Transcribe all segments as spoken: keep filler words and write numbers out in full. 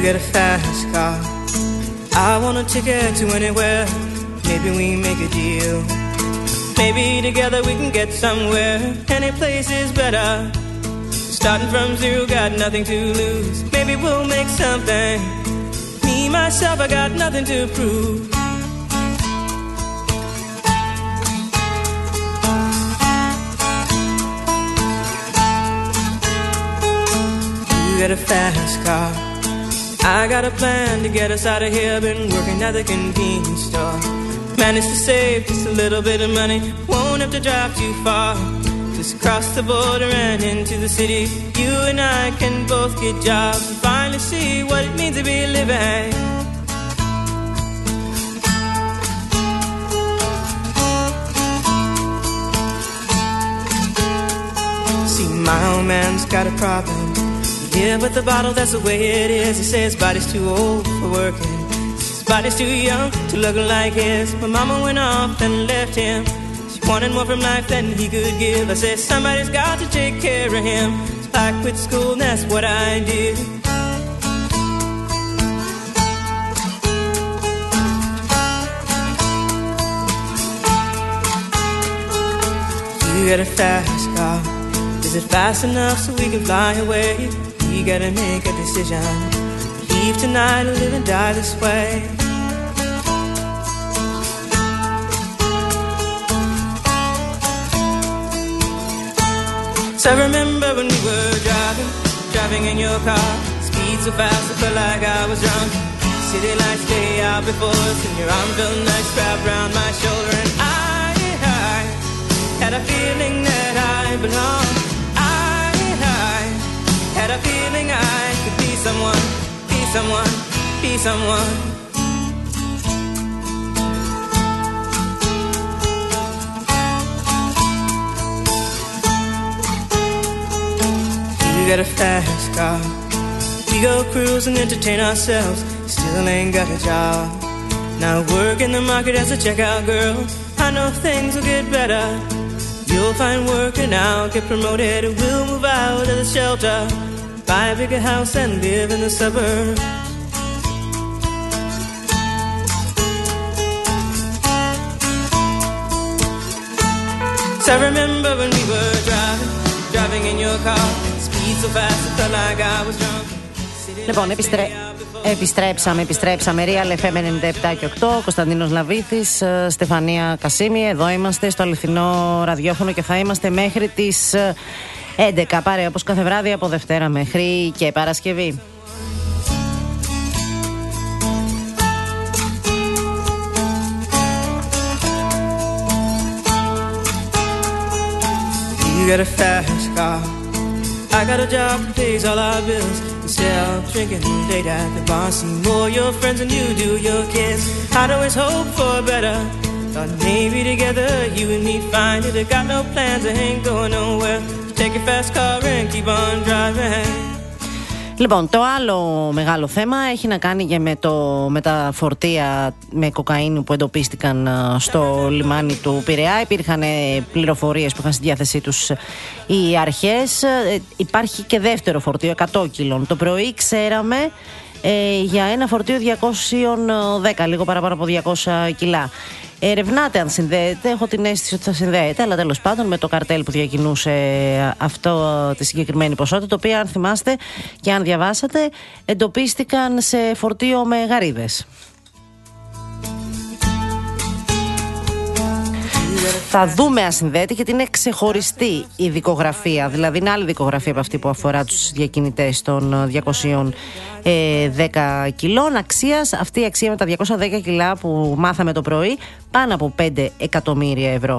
get a fast car. I want a ticket to anywhere. Maybe we make a deal. Maybe together we can get somewhere. Any place is better. Starting from zero, got nothing to lose. Maybe we'll make something. Me, myself, I got nothing to prove. You get a fast car. I got a plan to get us out of here. Been working at the convenience store. Managed to save just a little bit of money. Won't have to drive too far. Just cross the border and into the city. You and I can both get jobs and finally see what it means to be living. See, my old man's got a problem. Yeah, but the bottle, that's the way it is. He says his body's too old for working. His body's too young to look like his. My mama went off and left him. She wanted more from life than he could give. I said, somebody's got to take care of him. So I quit school and that's what I did. You get a fast car. Is it fast enough so we can fly away? You gotta make a decision. Leave tonight or live and die this way. So I remember when we were driving, driving in your car. Speed so fast I felt like I was drunk. City lights stay out before us, and your arm felt nice wrapped around my shoulder. And I, I had a feeling that I belonged. Had a feeling I could be someone, be someone, be someone. You got a fast car. We go cruise and entertain ourselves. Still ain't got a job. Now work in the market as a checkout girl. I know things will get better. You'll find work and I'll get promoted. We'll move out of the shelter, buy a bigger house and live in the suburbs. So I remember when we were driving, driving in your car. Speed so fast I felt like I was drunk. Λοιπόν, επιστρέ... επιστρέψαμε, επιστρέψαμε. Real εφ εμ ενενήντα επτά και οκτώ, Κωνσταντίνος Λαβίθης, Στεφανία Κασίμη. Εδώ είμαστε στο αληθινό ραδιόφωνο και θα είμαστε μέχρι τις έντεκα. Πάρε όπως κάθε βράδυ από Δευτέρα μέχρι και Παρασκευή. You got a fast car. I got a job that pays all our bills. Instead of drinking late at the bar, see more your friends than you do your kids. I'd always hope for better. Thought maybe together you and me find it. I got no plans, I ain't going nowhere. Take your fast car and keep on driving. Λοιπόν, το άλλο μεγάλο θέμα έχει να κάνει και με, το, με τα φορτία με κοκαίνη που εντοπίστηκαν στο λιμάνι του Πειραιά. Υπήρχαν πληροφορίες που είχαν στη διάθεσή τους οι αρχές. Υπάρχει και δεύτερο φορτίο εκατό κιλών. Το πρωί ξέραμε ε, για ένα φορτίο διακόσια δέκα, λίγο παραπάνω από διακόσια κιλά. Ερευνάται αν συνδέεται, έχω την αίσθηση ότι θα συνδέεται, αλλά τέλος πάντων με το καρτέλ που διακινούσε αυτό τη συγκεκριμένη ποσότητα, το οποίο αν θυμάστε και αν διαβάσατε εντοπίστηκαν σε φορτίο με γαρίδες. Θα δούμε αν συνδέεται, γιατί είναι ξεχωριστή η δικογραφία. Δηλαδή είναι άλλη δικογραφία από αυτή που αφορά τους διακινητές των διακόσια δέκα κιλών αξίας. Αυτή η αξία με τα διακόσια δέκα κιλά που μάθαμε το πρωί, πάνω από πέντε εκατομμύρια ευρώ.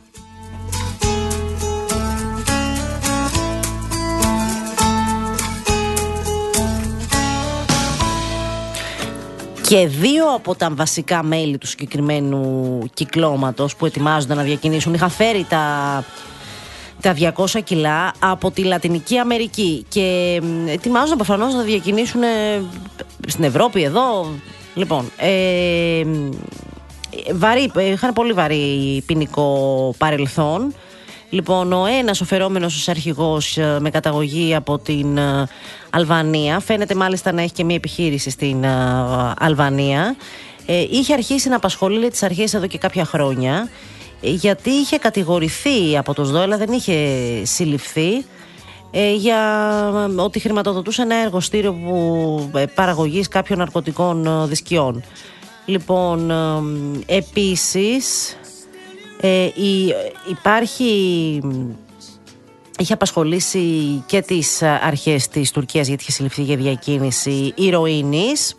Και δύο από τα βασικά μέλη του συγκεκριμένου κυκλώματος που ετοιμάζονται να διακινήσουν είχαν φέρει τα, τα διακόσια κιλά από τη Λατινική Αμερική και ετοιμάζονται προφανώς να διακινήσουν στην Ευρώπη εδώ. Λοιπόν, ε, βαρύ, είχαν πολύ βαρύ ποινικό παρελθόν. Λοιπόν, ο ένας ο φερόμενος ως αρχηγός με καταγωγή από την Αλβανία, φαίνεται μάλιστα να έχει και μια επιχείρηση στην Αλβανία, ε, είχε αρχίσει να απασχολεί τις αρχές εδώ και κάποια χρόνια, γιατί είχε κατηγορηθεί από το ΣΔΟΕ, αλλά δεν είχε συλληφθεί, ε, για ότι χρηματοδοτούσε ένα εργοστήριο που, ε, παραγωγής κάποιων ναρκωτικών δισκιών. Λοιπόν, ε, επίσης ε, η, υπάρχει... Είχε απασχολήσει και τις αρχές της Τουρκίας, γιατί είχε συλληφθεί για διακίνηση ηρωίνης.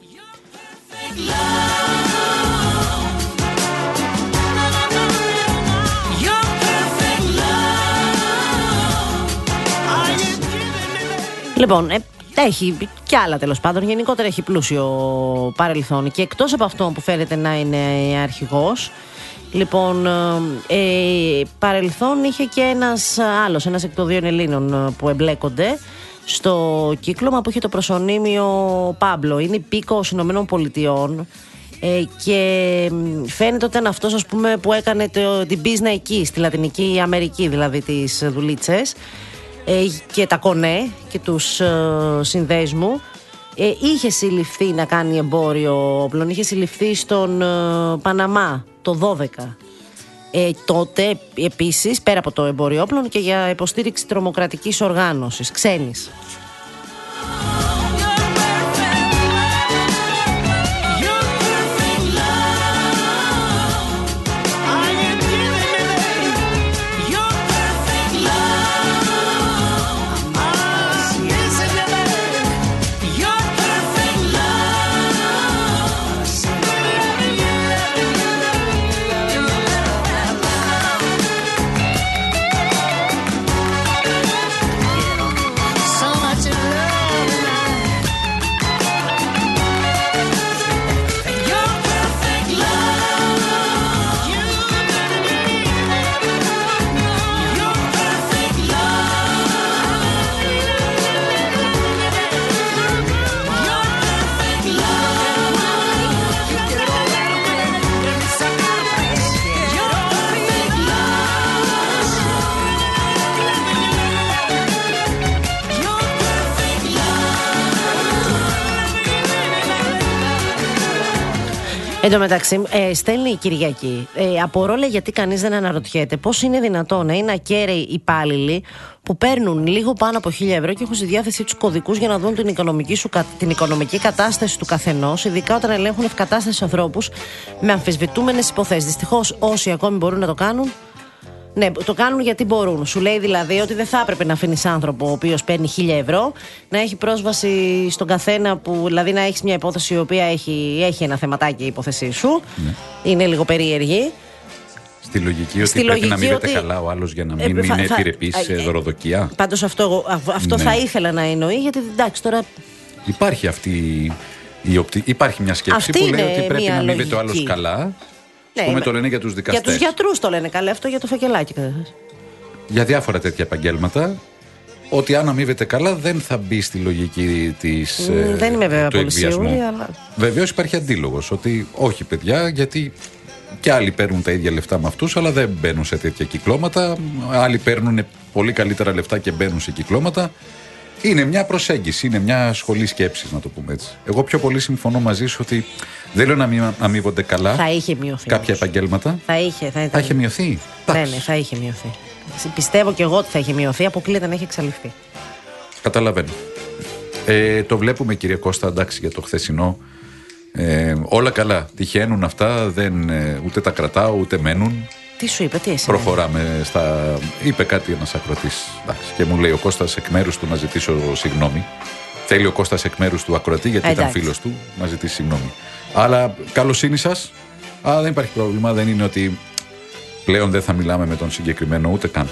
Λοιπόν, ε, έχει και άλλα τέλος πάντων. Γενικότερα έχει πλούσιο παρελθόν. Και εκτός από αυτό που φαίνεται να είναι αρχηγός, λοιπόν, ε, παρελθόν είχε και ένας άλλος, ένας εκ των δύο Ελλήνων που εμπλέκονται στο κύκλωμα, που είχε το προσωνύμιο Πάμπλο. Είναι υπήκοος Ηνωμένων Πολιτειών, ε, και φαίνεται ότι ήταν αυτός, ας πούμε, που έκανε το, την πίσνα εκεί, στη Λατινική Αμερική, δηλαδή τις δουλίτσες, ε, και τα κονέ και τους ε, συνδέσμου. Ε, είχε συλληφθεί να κάνει εμπόριο όπλων, είχε συλληφθεί στον ε, Παναμά το δώδεκα. Ε, τότε επίσης, πέρα από το εμπόριο όπλων, και για υποστήριξη τρομοκρατικής οργάνωσης ξένης. Εν τω μεταξύ, ε, στέλνει η Κυριακή. Ε, απορώ, λέει, γιατί κανείς δεν αναρωτιέται πώς είναι δυνατόν να είναι ακέραιοι υπάλληλοι που παίρνουν λίγο πάνω από χίλια ευρώ και έχουν στη διάθεσή τους κωδικούς για να δουν την οικονομική, σου, την οικονομική κατάσταση του καθενός, ειδικά όταν ελέγχουν ευκατάστατους ανθρώπους με αμφισβητούμενες υποθέσεις. Δυστυχώς, όσοι ακόμη μπορούν να το κάνουν, ναι, το κάνουν γιατί μπορούν. Σου λέει δηλαδή ότι δεν θα έπρεπε να αφήνεις άνθρωπο ο οποίος παίρνει χίλια ευρώ να έχει πρόσβαση στον καθένα, που δηλαδή να έχεις μια υπόθεση η οποία έχει, έχει ένα θεματάκι η υπόθεσή σου. Ναι. Είναι λίγο περίεργη. Στη λογική ότι Στη πρέπει λογική να μην ότι... καλά ο άλλος για να μην ε, είναι επιρρεπής σε δωροδοκία. Πάντως αυτό, αυτό ναι. θα ήθελα να εννοεί, γιατί εντάξει τώρα. Υπάρχει αυτή η οπτή... Υπάρχει μια σκέψη αυτή που λέει ότι πρέπει να αμείβεται ο άλλος καλά. Ναι, πούμε, το λένε για τους δικαστές. Για τους γιατρούς το λένε καλά, αυτό για το φακελάκι. Για διάφορα τέτοια επαγγέλματα, ότι αν αμείβεται καλά δεν θα μπει στη λογική της, mm, δεν είμαι βέβαια πολύ σίγουρη, αλλά... Βεβαίως υπάρχει αντίλογος, ότι όχι παιδιά, γιατί και άλλοι παίρνουν τα ίδια λεφτά με αυτούς, αλλά δεν μπαίνουν σε τέτοια κυκλώματα. Άλλοι παίρνουν πολύ καλύτερα λεφτά και μπαίνουν σε κυκλώματα. Είναι μια προσέγγιση, είναι μια σχολή σκέψης, να το πούμε έτσι. Εγώ πιο πολύ συμφωνώ μαζί σου ότι δεν λέω να μην αμείβονται καλά. Θα είχε μειωθεί. Κάποια όμως επαγγέλματα. Θα είχε, θα, θα είχε μειωθεί. Ναι, ναι, θα είχε μειωθεί. Πιστεύω και εγώ ότι θα είχε μειωθεί, αποκλείεται να έχει εξαλειφθεί. Καταλαβαίνω. Ε, το βλέπουμε, κύριε Κώστα, εντάξει, για το χθεσινό. Ε, όλα καλά. Τυχαίνουν αυτά, δεν, ούτε τα κρατάω, ούτε μένουν. Τι σου είπε, τι εσύ. Προχωράμε στα... Είπε κάτι ένας ακροατής και μου λέει ο Κώστας εκ μέρους του να ζητήσω συγγνώμη. Θέλει ο Κώστας εκ μέρους του ακροατή, γιατί εντάξει, ήταν φίλος του, να ζητήσει συγγνώμη. Αλλά καλοσύνη σας. Α, δεν υπάρχει πρόβλημα. Δεν είναι ότι πλέον δεν θα μιλάμε με τον συγκεκριμένο ούτε καν.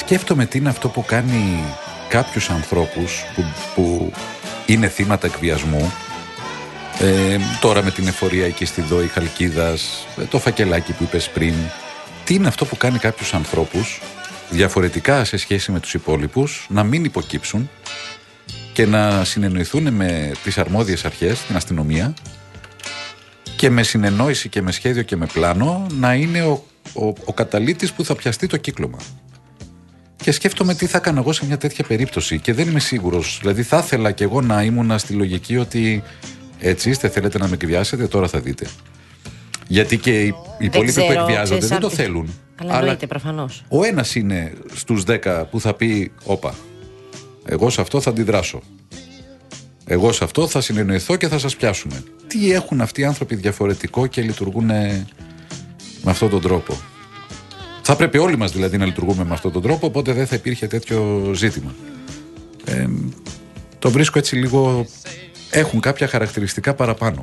σκέφτομαι τι είναι αυτό που κάνει κάποιους ανθρώπους που, που είναι θύματα εκβιασμού. Ε, τώρα με την εφορία εκεί στη Δόη Χαλκίδας, το φακελάκι που είπες πριν. Τι είναι αυτό που κάνει κάποιους ανθρώπους διαφορετικά σε σχέση με τους υπόλοιπους να μην υποκύψουν και να συνεννοηθούν με τις αρμόδιες αρχές, την αστυνομία, και με συνεννόηση και με σχέδιο και με πλάνο να είναι ο, ο, ο καταλύτης που θα πιαστεί το κύκλωμα. Και σκέφτομαι τι θα έκανα εγώ σε μια τέτοια περίπτωση και δεν είμαι σίγουρος. Δηλαδή θα ήθελα κι εγώ να ήμουν στη λογική ότι έτσι είστε, θέλετε να με εκβιάσετε, τώρα θα δείτε. Γιατί και οι υπόλοιποι που εκβιάζονται δεν το θέλουν. Αλλά εννοείται προφανώς. Ο ένας είναι στους δέκα που θα πει όπα, εγώ σε αυτό θα αντιδράσω. Εγώ σε αυτό θα συνεννοηθώ και θα σας πιάσουμε. Τι έχουν αυτοί οι άνθρωποι διαφορετικό και λειτουργούν με αυτόν τον τρόπο? Θα πρέπει όλοι μας δηλαδή να λειτουργούμε με αυτόν τον τρόπο, οπότε δεν θα υπήρχε τέτοιο ζήτημα. Ε, το βρίσκω έτσι λίγο... Έχουν κάποια χαρακτηριστικά παραπάνω.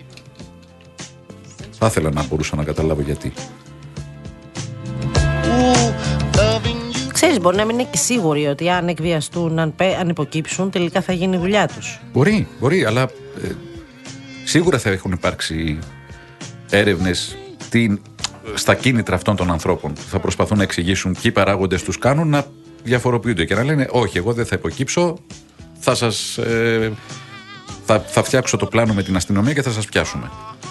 Θα ήθελα να μπορούσα να καταλάβω γιατί. Ξέρεις, μπορεί να μην είναι και σίγουροι ότι αν εκβιαστούν, αν, αν υποκύψουν, τελικά θα γίνει η δουλειά τους. Μπορεί, μπορεί, αλλά ε, σίγουρα θα έχουν υπάρξει έρευνες τι, στα κίνητρα αυτών των ανθρώπων. Θα προσπαθούν να εξηγήσουν ποιοι παράγοντες τους κάνουν να διαφοροποιούνται και να λένε όχι, εγώ δεν θα υποκύψω, θα σας... Ε, θα, θα φτιάξω το πλάνο με την αστυνομία και θα σας πιάσουμε.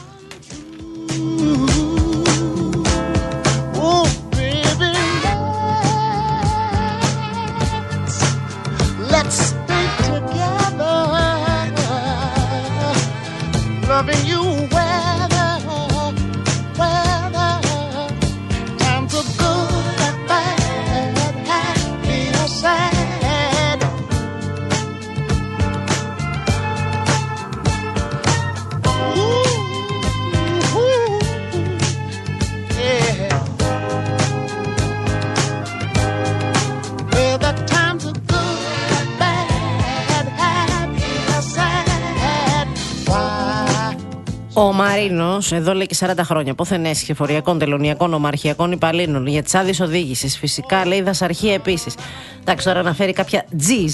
Ο Μαρίνος, εδώ λέει και σαράντα χρόνια, πόθεν έσχε φοριακών, τελωνιακών, ομαρχιακών υπαλλήλων για τις άδειες οδήγησης. Φυσικά λέει δασαρχία επίσης. Εντάξει, τώρα αναφέρει κάποια τζιζ.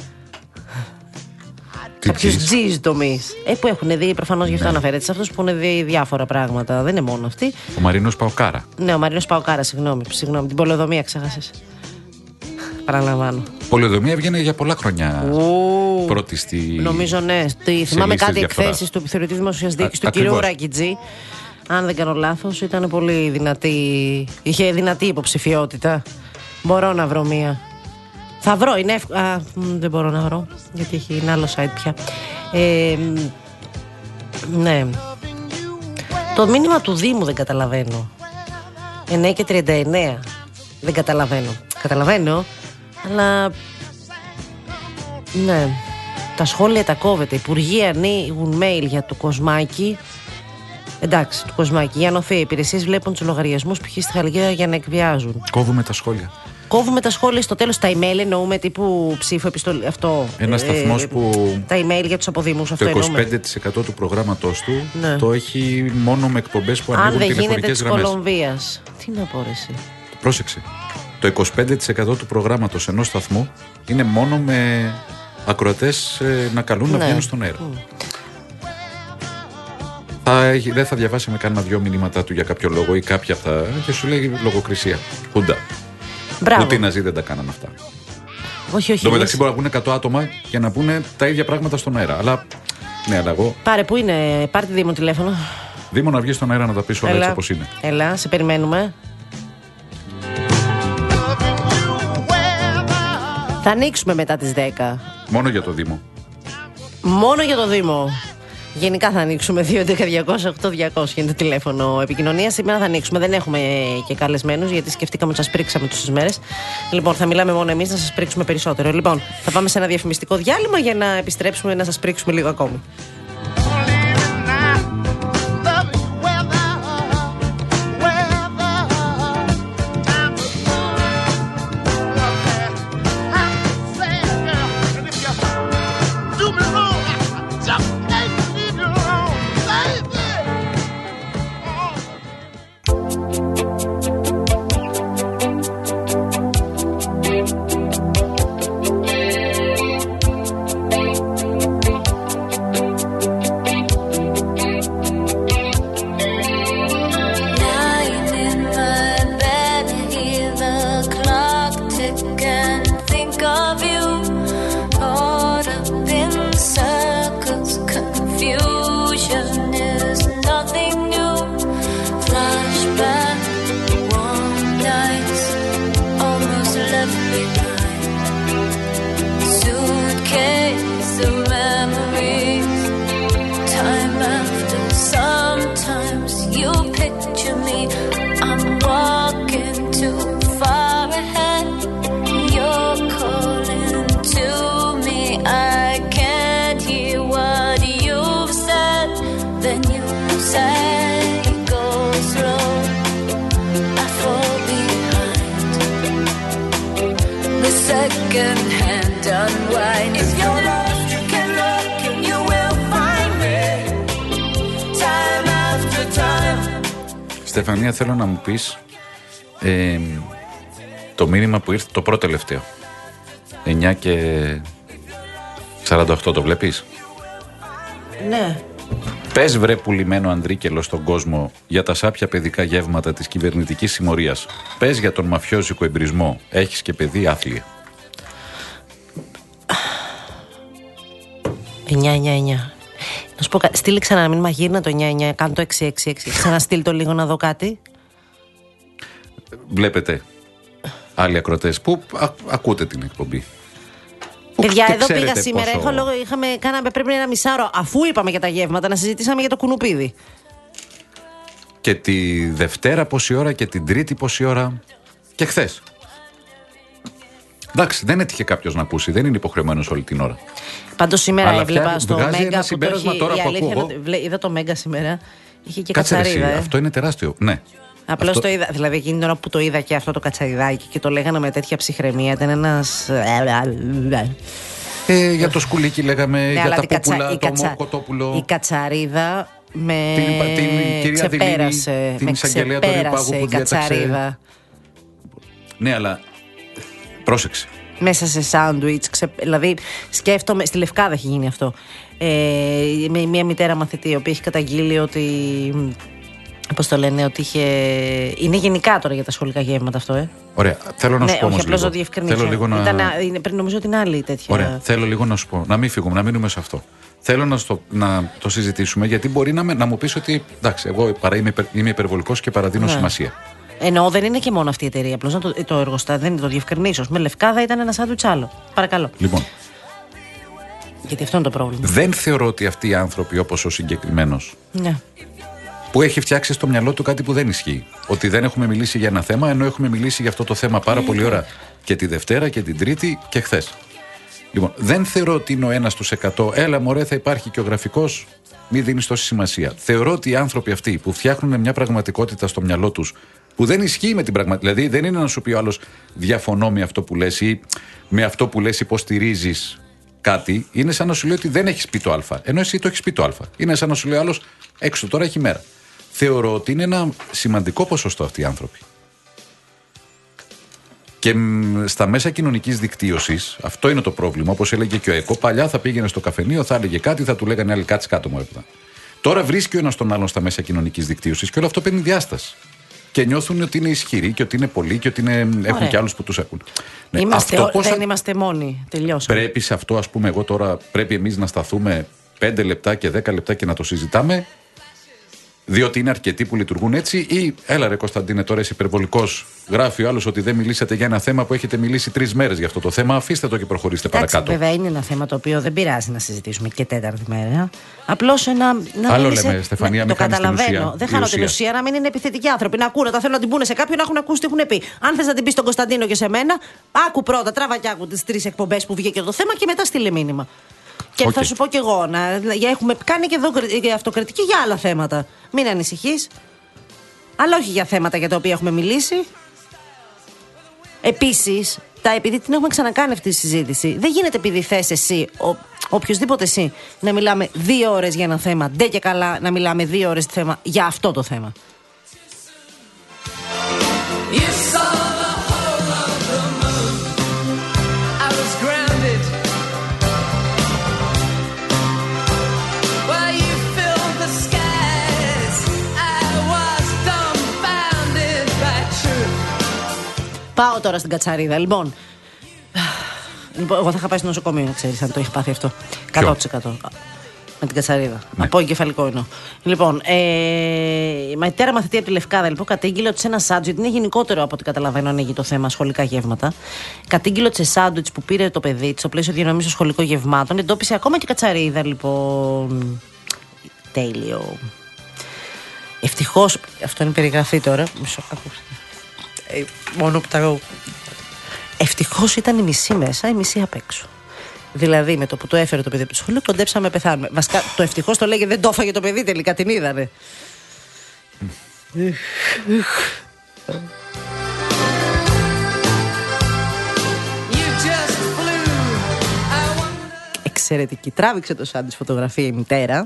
Κάποιους τζιζ τομείς. Ε, που έχουν δει, προφανώς γι' αυτό ναι. αναφέρεται. Σε αυτούς που έχουν δει διάφορα πράγματα. Δεν είναι μόνο αυτοί. Ο Μαρίνος Παοκάρα. Ναι, ο Μαρίνος Παοκάρα, συγγνώμη. Συγγνώμη, την πολεοδομία ξέχασες. Παραλαμβάνω. Πολεοδομία βγαίνει για πολλά χρόνια. Ου, πρώτη στη. Νομίζω ναι. Στη, θυμάμαι κάτι εκθέσεις του επιθεωρητή δημόσιας διοίκησης του κυρίου Ράκιτζη. Αν δεν κάνω λάθος, ήταν πολύ δυνατή. Είχε δυνατή υποψηφιότητα. Μπορώ να βρω μία. Θα βρω, είναι εύκολο. Α, δεν μπορώ να βρω, γιατί έχει ένα άλλο site πια. Ε, ναι. Το μήνυμα του Δήμου δεν καταλαβαίνω. εννιά και τριάντα εννέα. Δεν καταλαβαίνω. Καταλαβαίνω, αλλά ναι. Τα σχόλια τα κόβεται. Οι υπουργοί ανοίγουν mail για το Κοσμάκι. Εντάξει, το Κοσμάκι. Για νοθεία. Οι υπηρεσίες βλέπουν τους λογαριασμούς π.χ. στη Χαλκίδα για να εκβιάζουν. Κόβουμε τα σχόλια. Κόβουμε τα σχόλια στο τέλος. Τα email εννοούμε τύπου ψήφο επιστολή. Αυτό. Ένα σταθμός ε, που. Τα email για τους αποδήμους. Το αυτό είκοσι πέντε τοις εκατό του προγράμματός του ναι. το έχει μόνο με εκπομπές που ανοίγουν τηλεφωνικές γραμμές. Αν δεν γίνεται της Κολομβίας. Τι να πω, ρε εσύ. Πρόσεξε. Το είκοσι πέντε τοις εκατό του προγράμματος ενός σταθμού είναι μόνο με ακροατές ε, να καλούν ναι. να βγαίνουν στον αέρα. Mm. Θα, δεν θα διαβάσει με κανένα δυο μηνύματά του για κάποιο λόγο ή κάποια από τα. Και σου λέει λογοκρισία. Χούντα. Ούτε οι Ναζί δεν τα κάναν αυτά. Όχι, όχι. Το μεταξύ μπορεί να βγουν εκατό άτομα και να πούνε τα ίδια πράγματα στον αέρα. Αλλά. Ναι, αλλά εγώ. Πάρε, πού είναι, πάρε τη Δήμο τηλέφωνο. Δήμο να βγει στον αέρα να τα πει όλα έτσι όπως είναι. Έλα, σε περιμένουμε. Θα ανοίξουμε μετά τις δέκα. Μόνο για το Δήμο. Μόνο για το Δήμο. Γενικά θα ανοίξουμε δύο έντεκα διακόσια οκτώ διακόσια είναι το τηλέφωνο επικοινωνία. Σήμερα θα ανοίξουμε. Δεν έχουμε και καλεσμένους γιατί σκεφτήκαμε ότι σας πρίξαμε τόσες μέρες. Λοιπόν, θα μιλάμε μόνο εμείς να σας πρίξουμε περισσότερο. Λοιπόν, θα πάμε σε ένα διαφημιστικό διάλειμμα για να επιστρέψουμε να σας πρίξουμε λίγο ακόμη. second hand unwind. If you're lost, you can look and you will find me. Time after time. Στεφανία, θέλω να μου πεις ε, το μήνυμα που ήρθε το πρώτο τελευταίο. εννιά και σαράντα οκτώ, το βλέπεις? Ναι. Πες βρε πουλημένο Ανδρίκελο στον κόσμο για τα σάπια παιδικά γεύματα της κυβερνητικής συμμορίας. Πες για τον μαφιόζικο εμπρισμό. Έχεις και παιδί άθλια. εννιά εννιά εννιά. Να σου πω, στείλει ξανά ένα μήνυμα, γύρνα το εννιά εννιά, κάνω το έξι έξι έξι. Ξαναστείλ το λίγο να δω κάτι. Βλέπετε άλλοι ακροατές που α, ακούτε την εκπομπή. Παιδιά, εδώ πήγα σήμερα. Πόσο... Έχω λόγο, είχαμε, κάναμε πρέπει ένα μισάωρο. Αφού είπαμε για τα γεύματα, να συζητήσαμε για το κουνουπίδι. Και τη Δευτέρα πόση ώρα και την Τρίτη πόση ώρα. Και χθες. Εντάξει, δεν έτυχε κάποιος να ακούσει, δεν είναι υποχρεωμένος όλη την ώρα. Πάντως σήμερα αλλά έβλεπα στο Μέγκα που το έχει, τώρα η που αλήθεια ακούω, είναι, είδα το Μέγκα σήμερα. Είχε και κάτσε κατσαρίδα. Ρε, ε. αυτό είναι τεράστιο. Ναι. Απλώς αυτό... το είδα, δηλαδή εκείνη την ώρα που το είδα και αυτό το κατσαριδάκι και το λέγανε με τέτοια ψυχραιμία, ήταν ένας. Ε, για το σκουλίκι λέγαμε, ναι, για τα πούπουλα, κατσα... το κατσα... μοκοτόπουλο. Η κατσαρίδα με την, την κυρία ξεπέρασε, Δηλίνη, την με εισαγγελέα του Ρηπάγου που διέταξε. Ναι, αλλά πρόσεξε. Μέσα σε σάντουιτς, ξε... δηλαδή σκέφτομαι, στη Λευκάδα έχει γίνει αυτό. Ε, με μια μητέρα μαθητή, η οποία έχει καταγγείλει ότι, πώς το λένε, ότι είχε... Είναι γενικά τώρα για τα σχολικά γεύματα αυτό, ε. Ωραία, θέλω να ναι, σου πω όμως λίγο. Θέλω λίγο να... Ήταν, πριν νομίζω την άλλη τέτοια. Ωραία, θέλω λίγο να σου πω, να μην φύγουμε, να μείνουμε σε αυτό. Θέλω να, στο, να το συζητήσουμε, γιατί μπορεί να, με, να μου πεις ότι, εντάξει, εγώ παρά είμαι, είμαι υπερβολικός και παραδίνω ναι. σημασία. Εννοώ, δεν είναι και μόνο αυτή η εταιρεία. Απλώς το, το εργοστάσιο, δεν είναι το διευκρινίσω. Με Λευκάδα ήταν ένα σάντουιτς άλλο. Παρακαλώ. Λοιπόν. Γιατί αυτό είναι το πρόβλημα. Δεν θεωρώ ότι αυτοί οι άνθρωποι, όπως ο συγκεκριμένος, ναι. που έχει φτιάξει στο μυαλό του κάτι που δεν ισχύει. Ότι δεν έχουμε μιλήσει για ένα θέμα, ενώ έχουμε μιλήσει για αυτό το θέμα πάρα πολύ ώρα και τη Δευτέρα και την Τρίτη και χθες. Λοιπόν, δεν θεωρώ ότι είναι ο ένας στους εκατό. Έλα, μωρέ, θα υπάρχει και ο γραφικός. Μη δίνεις τόση σημασία. Θεωρώ ότι οι άνθρωποι αυτοί που φτιάχνουν μια πραγματικότητα στο μυαλό τους που δεν ισχύει με την πραγματικότητα. Δηλαδή, δεν είναι να σου πει ο άλλος διαφωνώ με αυτό που λες ή με αυτό που λες υποστηρίζεις κάτι. Είναι σαν να σου λέει ότι δεν έχεις πει το Α. Ενώ εσύ το έχεις πει το Α. Είναι σαν να σου λέει ο άλλος έξω τώρα έχει μέρα. Θεωρώ ότι είναι ένα σημαντικό ποσοστό αυτοί οι άνθρωποι. Και στα μέσα κοινωνικής δικτύωσης, αυτό είναι το πρόβλημα. Όπως έλεγε και ο ΕΚΟ, παλιά θα πήγαινε στο καφενείο, θα έλεγε κάτι, θα του λέγανε άλλοι κάτσε κάτω μου έπειτα. Τώρα βρίσκει ο ένας τον άλλον στα μέσα κοινωνικής δικτύωσης και όλο αυτό παίρνει διάσταση. Και νιώθουν ότι είναι ισχυροί και ότι είναι πολλοί και ότι είναι, έχουν και άλλους που τους ακούν. Ναι, είμαστε, αυτό ο, πόσα... δεν είμαστε μόνοι. Τελειώσαμε. Πρέπει σε αυτό, ας πούμε, εγώ τώρα πρέπει εμείς να σταθούμε πέντε λεπτά και δέκα λεπτά και να το συζητάμε. Διότι είναι αρκετοί που λειτουργούν έτσι, ή έλα ρε Κωνσταντίνε, τώρα είσαι υπερβολικός. Γράφει ο άλλος ότι δεν μιλήσατε για ένα θέμα που έχετε μιλήσει τρεις μέρες για αυτό το θέμα. Αφήστε το και προχωρήστε εντάξει, παρακάτω. Βέβαια είναι ένα θέμα το οποίο δεν πειράζει να συζητήσουμε και τέταρτη μέρα. Απλώς ένα. Να Άλλο λέμε, σε... Στεφανία, να, το καταλαβαίνω. Ουσία. Δεν χάνω την ουσία να μην είναι επιθετικοί άνθρωποι. Να ακούνε, τα θέλουν να την πούνε σε κάποιον, να έχουν ακούσει τι έχουν πει. Αν θες να την πει στον Κωνσταντίνο και σε μένα, άκου πρώτα, τράβα και άκου τις τρεις εκπομπές που βγήκε το θέμα και μετά στείλε μήνυμα. Και okay. θα σου πω κι εγώ, να, έχουμε κάνει και εδώ αυτοκριτική για άλλα θέματα. Μην ανησυχείς. Αλλά όχι για θέματα για τα οποία έχουμε μιλήσει. Επίσης, τα, επειδή την έχουμε ξανακάνει αυτή τη συζήτηση, δεν γίνεται επειδή θες εσύ, ο, οποιοσδήποτε εσύ, να μιλάμε δύο ώρες για ένα θέμα, ντε και καλά να μιλάμε δύο ώρες θέμα, για αυτό το θέμα. Πάω τώρα στην κατσαρίδα. Λοιπόν, λοιπόν εγώ θα είχα πάει στο νοσοκομείο, να ξέρεις, αν το έχει πάθει αυτό. εκατό τοις εκατό. Με την κατσαρίδα. Ναι. Από εγκεφαλικό εννοώ. Λοιπόν, ε, η μητέρα μαθητή από τη Λευκάδα λοιπόν, κατήγγειλε ότι σε ένα σάντουιτς, είναι γενικότερο από ό,τι καταλαβαίνω ανοίγει το θέμα σχολικά γεύματα. Κατήγγειλε ότι σε σάντουιτς που πήρε το παιδί της στο πλαίσιο διανομής των σχολικών γευμάτων εντόπισε ακόμα και κατσαρίδα, λοιπόν. Τέλειο. Ευτυχώς. Αυτό είναι περιγραφή τώρα. Μισό ακούστε. Ε, μόνο που τα. Ευτυχώς ήταν η μισή μέσα, η μισή απ' έξω. Δηλαδή με το που το έφερε το παιδί από το σχολείο, κοντέψαμε να πεθάνουμε. Βασικά το ευτυχώς το λέγε, δεν το έφαγε το παιδί τελικά, την είδανε. You just εξαιρετική. Τράβηξε το σάντουιτς φωτογραφία η μητέρα.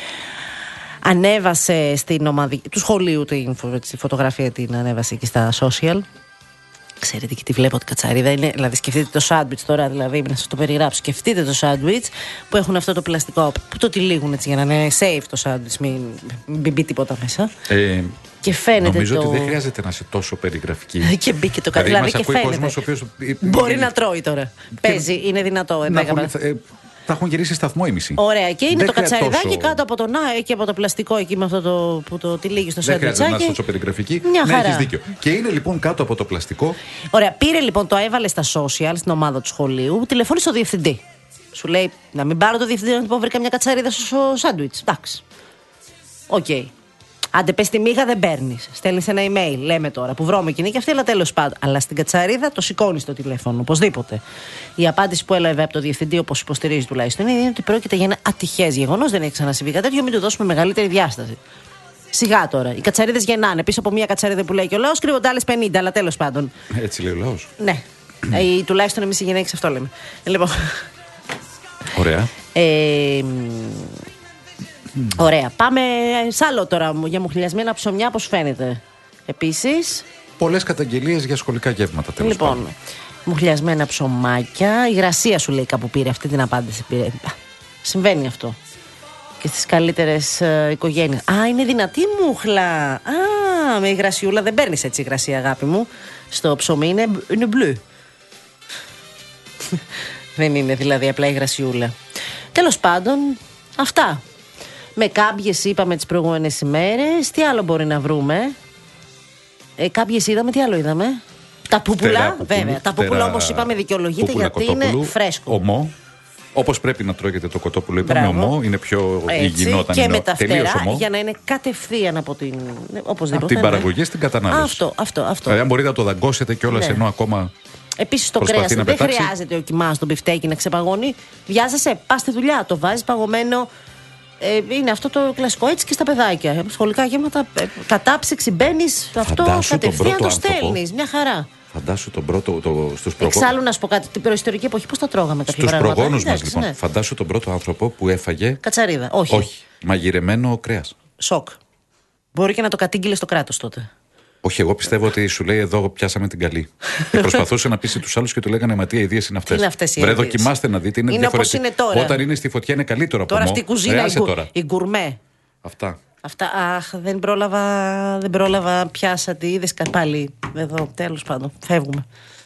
Ανέβασε στην ομαδική του σχολείου τη φωτογραφία, την ανέβασε εκεί στα social. Εξαιρετική, τη βλέπω την κατσαρίδα. Είναι, δηλαδή, σκεφτείτε το σάντουιτς τώρα, δηλαδή, να σας το περιγράψω. Σκεφτείτε το σάντουιτς που έχουν αυτό το πλαστικό, που το τυλίγουν έτσι για να είναι safe το σάντουιτς, μην, μην μπει τίποτα μέσα. Ε, και φαίνεται. Νομίζω το... ότι δεν χρειάζεται να είσαι τόσο περιγραφική. Και μπήκε το κάτι. Δηλαδή, δηλαδή και φαίνεται. Κόσμος, οποίος... Μπορεί να τρώει τώρα. Και... Παίζει, είναι δυνατό. Ε, θα έχουν γυρίσει σταθμό η μισή. Ωραία, και είναι δεν το κατσαριδάκι τόσο... κάτω από το να, εκεί από το πλαστικό, εκεί με αυτό το που το τυλίγει στο σάντουιτσάκι. Δεν χρειάζεται να είσαι τόσο περιγραφική. Μια ναι, χαρά. Έχεις δίκιο. Και είναι λοιπόν κάτω από το πλαστικό. Ωραία, πήρε λοιπόν, το έβαλε στα social, στην ομάδα του σχολείου, τηλεφώνησε στο διευθυντή. Σου λέει να μην πάρω το διευθυντή να του πω βρήκα καμιά κατσαρίδα στο σάντουιτς. Εντάξει. Οκ. Okay. Άντε, πες τη μίγα, δεν παίρνει. Στέλνει ένα email, λέμε τώρα, που βρώμικη είναι και αυτή, αλλά τέλος πάντων. Αλλά στην κατσαρίδα το σηκώνει το τηλέφωνο, οπωσδήποτε. Η απάντηση που έλαβε από το διευθυντή, όπως υποστηρίζει τουλάχιστον, είναι ότι πρόκειται για ένα ατυχές γεγονός, δεν έχει ξανασυμβεί κάτι τέτοιο, μην του δώσουμε μεγαλύτερη διάσταση. Σιγά τώρα. Οι κατσαρίδες γεννάνε. Πίσω από μία κατσαρίδα που λέει και ο λαός κρύβονται άλλες πενήντα, αλλά τέλος πάντων. Έτσι λέει ο λαός. Ναι. ε, τουλάχιστον εμείς οι γυναίκες αυτό λέμε. Λοιπόν. Ωραία. Ε, Mm. Ωραία. Πάμε σ' άλλο τώρα για μουχλιασμένα ψωμιά, πώς φαίνεται. Επίσης. Πολλές καταγγελίες για σχολικά γεύματα, τέλος λοιπόν, πάντων. Μουχλιασμένα ψωμάκια. Η Γρασία σου λέει κάπου πήρε αυτή την απάντηση. Πήρε. Συμβαίνει αυτό. Και στις καλύτερες ε, οικογένειες. Α, είναι δυνατή μουχλα. Α, με υγρασιούλα δεν παίρνεις έτσι υγρασία, αγάπη μου. Στο ψωμί είναι, είναι μπλου. Δεν είναι δηλαδή απλά υγρασιούλα. Τέλος πάντων, αυτά. Με κάμπιες είπαμε τις προηγούμενες ημέρες. Τι άλλο μπορεί να βρούμε? Ε, κάμπιες είδαμε, τι άλλο είδαμε? Τα πούπουλα, βέβαια. Τα πούπουλα όμως είπαμε δικαιολογείται γιατί είναι φρέσκο. Ομό. Όπως πρέπει να τρώγεται το κοτόπουλο, είπαμε ομό. Είναι πιο υγιεινό όταν και είναι με τα φτερά ομό. για να είναι κατευθείαν από την, οπωσδήποτε, από την ναι. παραγωγή στην κατανάλωση. Αυτό, αυτό, αυτό. Δηλαδή, αν μπορείτε να το δαγκώσετε κιόλας ναι. ενώ ακόμα. Επίσης το κρέας δεν πετάξει. Χρειάζεται ο κοιμάς τον μπιφτέκι να ξεπαγώνει. Βιάζεσαι, πας στη δουλειά, το βάζεις παγωμένο. Ε, είναι αυτό το κλασικό, έτσι και στα παιδάκια. Σχολικά γεύματα, ε, κατάψυξη, μπαίνεις αυτό κατευθείαν το στέλνεις. Μια χαρά. Φαντάσου τον πρώτο. Το, στους προγό... Εξάλλου να σου πω κάτι, την προϊστορική εποχή πώς τα τρώγαμε κάποια στους πράγματα. Στους προγόνους μας λοιπόν. Ναι. Φαντάσου τον πρώτο άνθρωπο που έφαγε. Κατσαρίδα, όχι. Όχι. Μαγειρεμένο κρέας. Σοκ. Μπορεί και να το κατήγγειλε στο κράτος τότε. Όχι, εγώ πιστεύω ότι σου λέει εδώ πιάσαμε την καλή. Και προσπαθούσε να πείσει τους άλλους και του λέγανε μα τι αηδίες είναι αυτές. Είναι αυτές οι Βρε, αηδίες. δοκιμάστε να δείτε. Είναι, είναι όπως είναι τώρα. Όταν είναι στη φωτιά είναι καλύτερο από τώρα αυτή η κουζίνα, η, γκου, η γκουρμέ. Αυτά. Αυτά, αχ, δεν πρόλαβα, δεν πρόλαβα, πιάσα, τι είδες πάλι εδώ, τέλος πάντων, φεύγουμε.